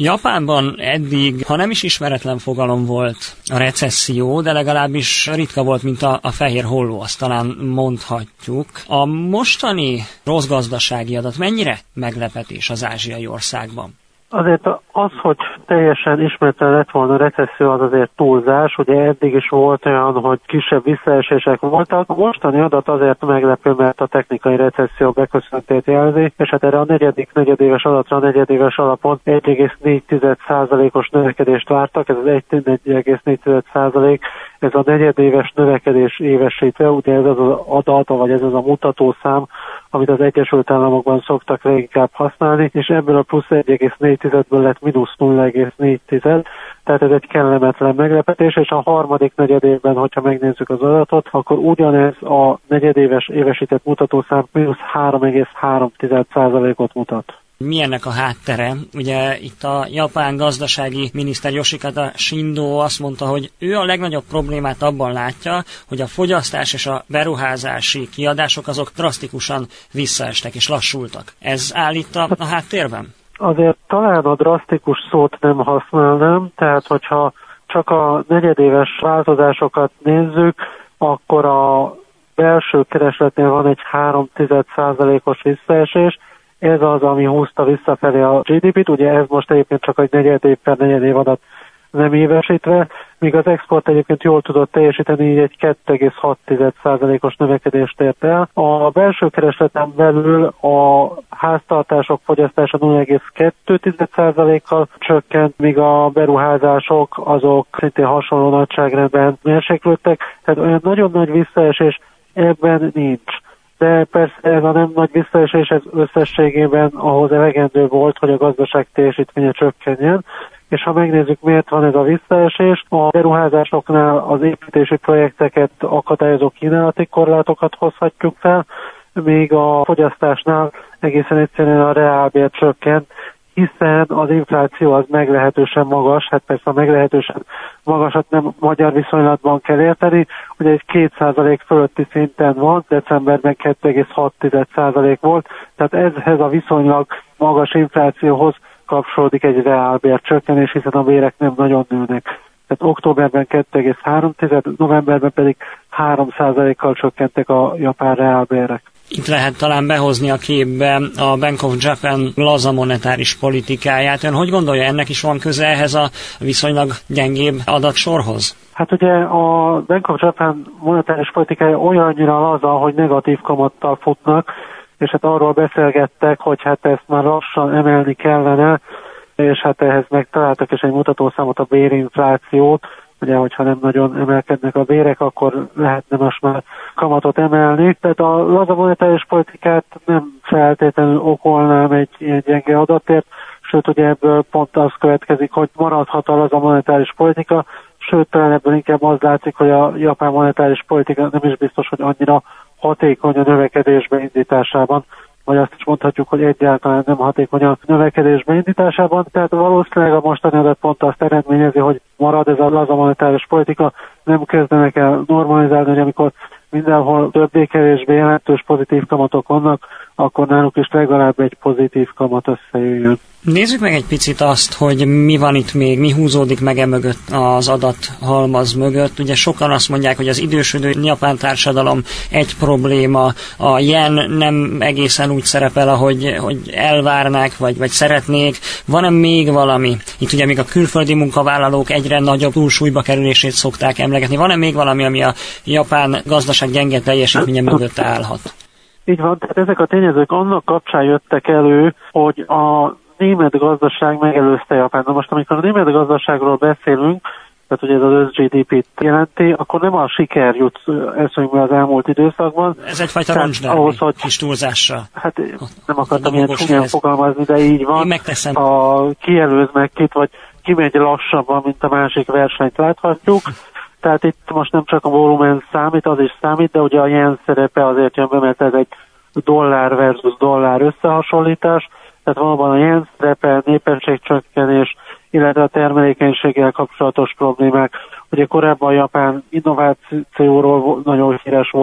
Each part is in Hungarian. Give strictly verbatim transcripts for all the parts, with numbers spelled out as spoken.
Japánban eddig, ha nem is ismeretlen fogalom volt a recesszió, de legalábbis ritka volt, mint a, a fehér holló, azt talán mondhatjuk. A mostani rossz gazdasági adat mennyire meglepetés az ázsiai országban? Azért az, hogy teljesen ismeretlen lett volna a recesszió, az azért túlzás. Ugye eddig is volt olyan, hogy kisebb visszaesések voltak. A mostani adat azért meglepő, mert a technikai recesszió beköszöntét jelzi, és hát erre a negyedik negyedéves adatra, a negyedéves alapon egy egész négy százalékos növekedést vártak. Ez az egy egész négy százalék, ez a negyedéves növekedés évesítve, ugye ez az az adat, vagy ez az a mutatószám, amit az Egyesült Államokban szoktak leginkább használni, és ebből a plusz egy egész négy ből lett mínusz nulla egész négy, tehát ez egy kellemetlen meglepetés, és a harmadik negyedévben, hogyha megnézzük az adatot, akkor ugyanez a negyedéves évesített mutatószám mínusz három egész három százalékot mutat. Mi ennek a háttere? Ugye itt a japán gazdasági miniszter Yoshikata Shindo azt mondta, hogy ő a legnagyobb problémát abban látja, hogy a fogyasztás és a beruházási kiadások azok drasztikusan visszaestek és lassultak. Ez áll itt a, a háttérben? Azért talán a drasztikus szót nem használnám, tehát hogyha csak a negyedéves változásokat nézzük, akkor a belső keresletnél van egy három százalékos visszaesés, ez az, ami húzta visszafelé a gé dé pét, ugye ez most egyébként csak egy negyedév per negyedév adat nem évesítve, míg az export egyébként jól tudott teljesíteni, így egy kettő egész hat százalékos növekedést ért el. A belső keresleten belül a háztartások fogyasztása nulla egész kettő százalékkal csökkent, míg a beruházások azok szintén hasonló nagyságrendben mérséklődtek, tehát olyan nagyon nagy visszaesés ebben nincs. De persze ez a nem nagy visszaesés ez összességében ahhoz elegendő volt, hogy a gazdaság teljesítménye csökkenjen, és ha megnézzük, miért van ez a visszaesés, a beruházásoknál az építési projekteket akadályozó kínálati korlátokat hozhatjuk fel, míg a fogyasztásnál egészen egyszerűen a reálbér csökkent, hiszen az infláció az meglehetősen magas, hát persze a meglehetősen magasat nem magyar viszonylatban kell érteni, ugye egy két százalék fölötti szinten van, decemberben kettő egész hat százalék volt, tehát ezhez a viszonylag magas inflációhoz kapcsolódik egy reálbér csökkenés, hiszen a bérek nem nagyon nőnek. Tehát októberben kettő egész három, novemberben pedig három százalékkal csökkentek a japán reálbérek. Itt lehet talán behozni a képbe a Bank of Japan laza monetáris politikáját. Ön hogy gondolja, ennek is van köze ehhez a viszonylag gyengébb adatsorhoz? Hát ugye a Bank of Japan monetáris politikája olyannyira laza, hogy negatív kamattal futnak, és hát arról beszélgettek, hogy hát ezt már lassan emelni kellene, és hát ehhez megtaláltak is egy mutatószámot, a bérinflációt. Ugye, hogyha nem nagyon emelkednek a bérek, akkor lehetne most már kamatot emelni. Tehát a laza monetáris politikát nem feltétlenül okolnám egy ilyen gyenge adatért, sőt, ugye ebből pont az következik, hogy maradhat a laza monetáris politika, sőt, talán ebből inkább az látszik, hogy a japán monetáris politika nem is biztos, hogy annyira hatékony a növekedés beindításában, vagy azt is mondhatjuk, hogy egyáltalán nem hatékony a növekedés beindításában. Tehát valószínűleg a mostani adat pont azt eredményezi, hogy marad ez a laza monetáris politika, nem kezdenek el normalizálni, hogy amikor mindenhol többé-kevésbé jelentős pozitív kamatok vannak, akkor náluk is legalább egy pozitív kamat összejöjjön. Nézzük meg egy picit azt, hogy mi van itt még, mi húzódik meg e mögött az adathalmaz mögött. Ugye sokan azt mondják, hogy az idősödő japán társadalom egy probléma, a yen nem egészen úgy szerepel, ahogy hogy elvárnák, vagy, vagy szeretnék. Van-e még valami? Itt ugye még a külföldi munkavállalók egyre nagyobb túlsúlyba kerülését szokták emlegetni. Van-e még valami, ami a japán gazdaság gyenge teljesítménye mögött állhat? Így van, tehát ezek a tényezők annak kapcsán jöttek elő, hogy a német gazdaság megelőzte Japán. Na most, amikor a német gazdaságról beszélünk, tehát ugye ez az össz gé dé pét jelenti, akkor nem a siker jut eszünkbe az elmúlt időszakban. Ez egyfajta roncsdármi kis túlzással. Hát nem akartam ilyen csúnyán fogalmazni, de így van. Én megteszem. A kijelöz meg kit, vagy kimegy lassabban, mint a másik versenyt láthatjuk. Tehát itt most nem csak a volumen számít, az is számít, de ugye a yen szerepe azért jön be, mert ez egy dollár versus dollár összehasonlítás, tehát valóban a yen szerepe, népességcsökkenés, illetve a termelékenységgel kapcsolatos problémák. Ugye korábban a japán innovációról nagyon híres volt,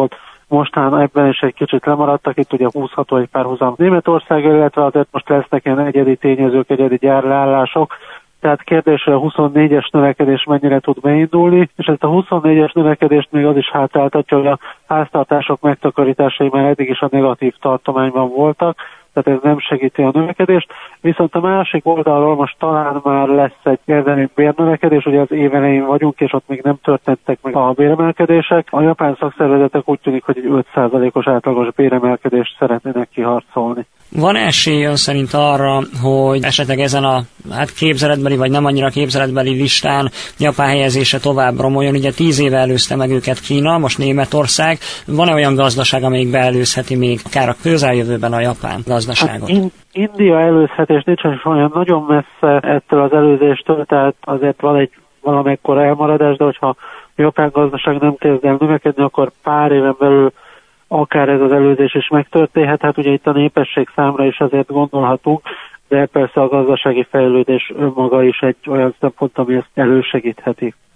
mostán ebben is egy kicsit lemaradtak, itt ugye húzható egy párhuzam Németország, illetve azért most lesznek ilyen egyedi tényezők, egyedi gyárleállások, tehát kérdésre a huszonnégyes növekedés mennyire tud beindulni, és ezt a huszonnégyes növekedést még az is hátráltatja, hogy a háztartások megtakarításai már eddig is a negatív tartományban voltak, tehát ez nem segíti a növekedést. Viszont a másik oldalról most talán már lesz egy érdemi bérnövekedés, ugye az év elején vagyunk, és ott még nem történtek meg a béremelkedések. A japán szakszervezetek úgy tűnik, hogy egy öt százalékos átlagos béremelkedést szeretnének kiharcolni. Van esély ön szerint arra, hogy esetleg ezen a hát képzeletbeli vagy nem annyira képzeletbeli listán Japán helyezése tovább romoljon? Ugye tíz éve előzte meg őket Kína, most Németország. Van-e olyan gazdaság, amelyik beelőzheti még akár a közeljövőben a japán gazdaságot? Hát in- India előzhetés nincsen olyan nagyon messze ettől az előzéstől, tehát azért van egy valamekkora elmaradás, de hogyha a japán gazdaság nem kezd el növekedni, akkor pár éven belül akár ez az előzés is megtörténhet, hát ugye itt a népesség számra is azért gondolhatunk, de persze a gazdasági fejlődés önmaga is egy olyan szempont, ami ezt elősegítheti.